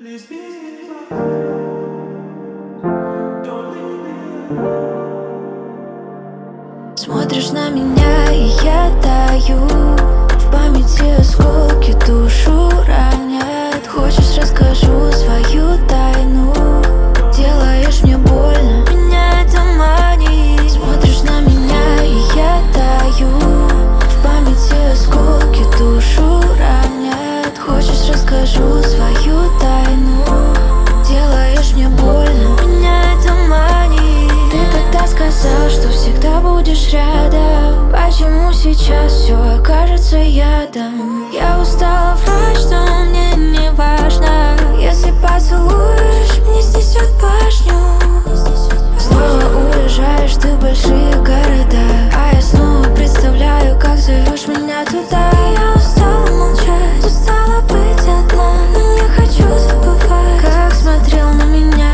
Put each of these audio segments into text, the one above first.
Смотришь на меня, и я таю. В памяти осколки душу ранят. Хочешь, расскажу свою тайну. Делаешь мне больно, меня это манит. Смотришь на меня, и я таю. В памяти осколки душу ранят. Хочешь, расскажу свою тайну. Делаешь мне больно, меня это манит. Ты тогда сказал, что всегда будешь рядом. Почему сейчас все окажется ядом? Я устала врать, что мне не важно. Если поцелуешь, мне снесет башню. Снова уезжаешь ты в большие города, а я снова представляю, как зовешь меня туда. Я устала молчать, устала быть одна, но не хочу забывать, как смотрел на меня.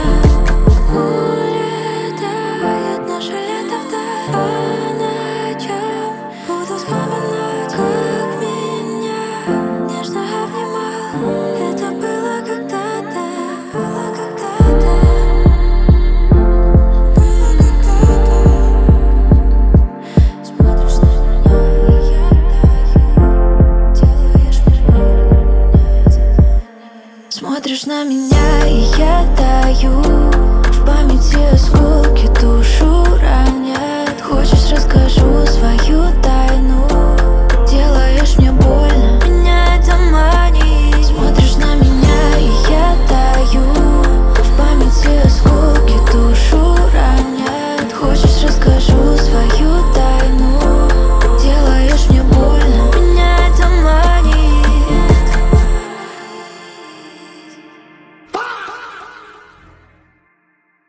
Улетает наше лето вдаль, по ночам буду вспоминать, как меня нежно обнимал. Это было когда-то, было когда-то, было когда-то. Смотришь на меня, и я таю. Делаешь мне больно. Смотришь на меня, и я таю. В памяти осколки душу ранят. Хочешь, расскажу свою тайну.